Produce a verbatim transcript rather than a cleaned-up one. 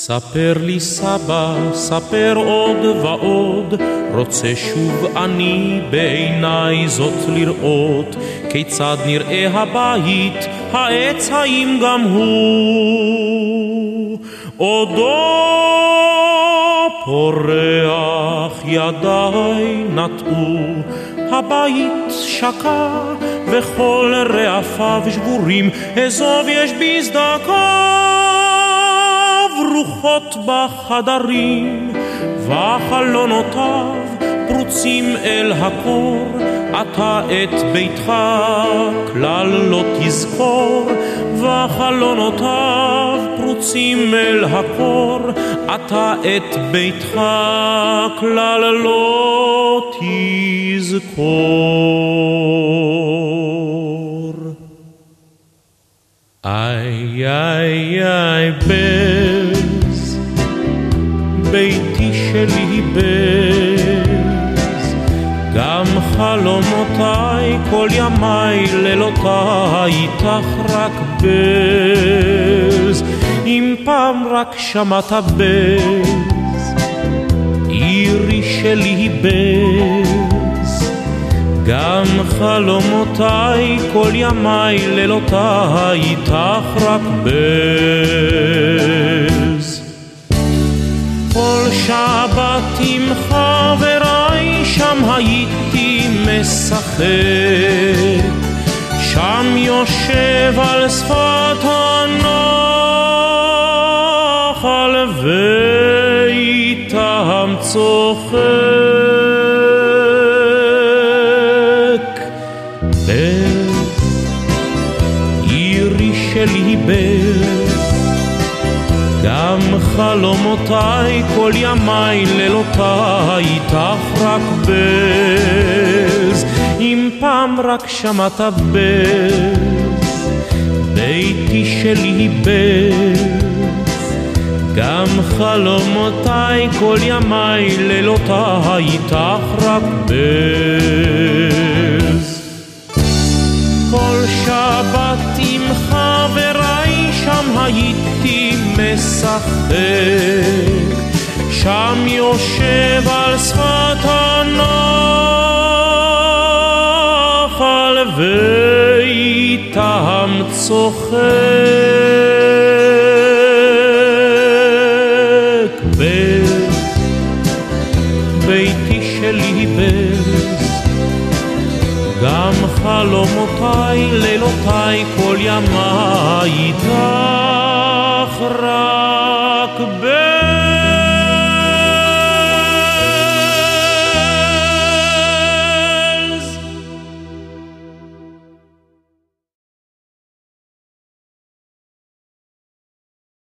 ספר לי סבא, ספר עוד ועוד, רוצה שוב אני בעיניי זאת לראות, כיצד נראה הבית, העץ האם גם הוא, עודו פורח ידיי נטעו, הבית שקע וכל רעפיו שבורים, אזוב יש בסדקיו רוחות בחדרים, וחלונותיו פרוצים אל הקור, אתה את ביתך כלל לא תזכור, וחלונותיו פרוצים אל הקור, אתה את ביתך כלל לא תזכור. איי איי איי בז, ביתי שלי בז, גם חלומותיי כל ימיי לילותיי איתך רק בז, אם פעם רק שמעת בז, עירי שלי בז, גם חלומותיי כל ימיי לילותיי איתך רק בז. כל שבת עם חבריי שם הייתי משחק, שם יושב על שפת הנחל ואיתם צוחק. בז, עירי שלי בז, גם חלומותיי כל ימיי לילותיי איתך רק בז, אם פעם רק שמעת בז, ביתי שלי בז, גם חלומותיי כל ימיי לילותיי איתך רק בז. כל שבת עם חבריי שם הייתי משחק, שם יושב על שפת הנחל ואיתם צוחק. בז, ביתי שלי בז, גם חלומותיי לילותיי כל ימיי איתך